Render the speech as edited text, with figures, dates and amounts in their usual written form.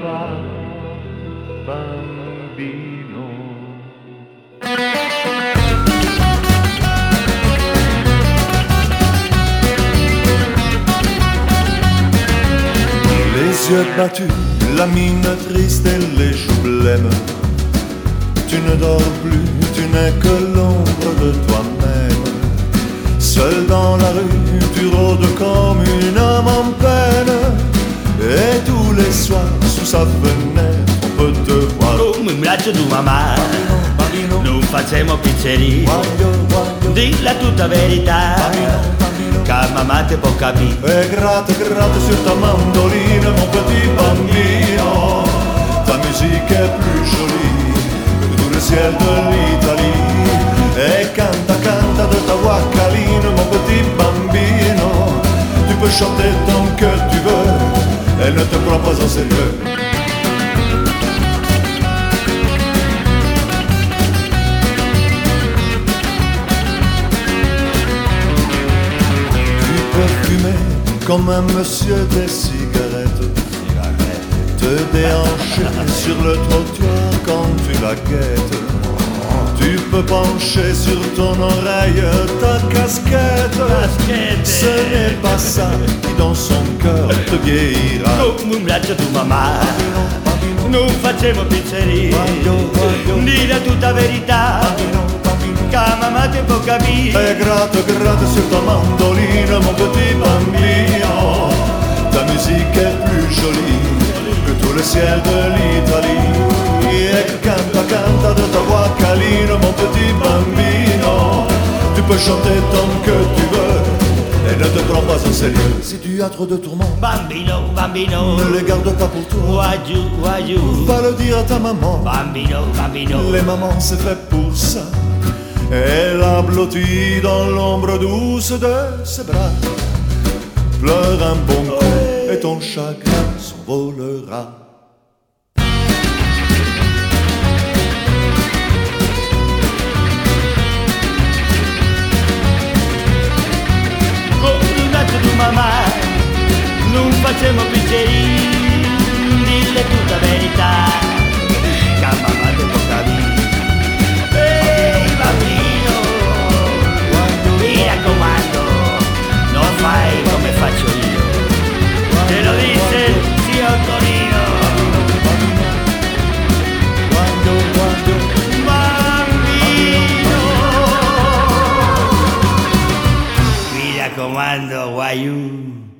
va, bambino. Les yeux battus, la mine triste et les joues blêmes. Tu ne dors plus, tu n'es que l'ombre de toi-même. Seul dans la rue, tu rôdes comme une âme en peine. Et tous les soirs, sous sa fenêtre, on peut te voir. Come un braccio di mamma, Bambino, non facciamo pizzeria. guaglio, guaglio, Di la tutta verità, bambino. che mamma te può capire. Et gratte, gratte sur ta mandoline, mon petit bambino. Ta musique est plus jolie que tout le ciel de l'Italie. Et canta, canta de ta voix câline, mon petit bambino. Tu peux chanter tant que tu veux, elle ne te prend pas au sérieux. Tu peux fumer comme un monsieur des cigarettes, te déhancher sur le trottoir quand tu la guettes. Tu peux pencher sur ton oreille ta casquette. Ce n'est pas ça qui dans son cœur te vieillira. Come un braccio di mamma, non facciamo pizzeria. Di la tutta verità, che mamma te può capire. Et gratte, gratte sur ta mandoline, mon petit bambino. Ta musique est plus jolie que tout le ciel de l'Italie. Et canta, canta de ta voix câline, mon petit bambino. Tu peux chanter tant que tu veux, et ne te prends pas au sérieux. Si tu as trop de tourments, Bambino, bambino, ne les garde pas pour toi. guagiù, guagiù. Va le dire à ta maman. Bambino, bambino, Les mamans, c'est fait pour ça. Elle a blotti dans l'ombre douce de ses bras. Pleure un bon coup et ton chagrin s'envolera. come un braccio di mamma, non facciamo pizzeria. Dille tutta verità, che mamma te può capire. Ehi bambino, mi raccomando, non fai come faccio io. Te lo dice zio Tonino. Bambino, mi raccomando, guaiù.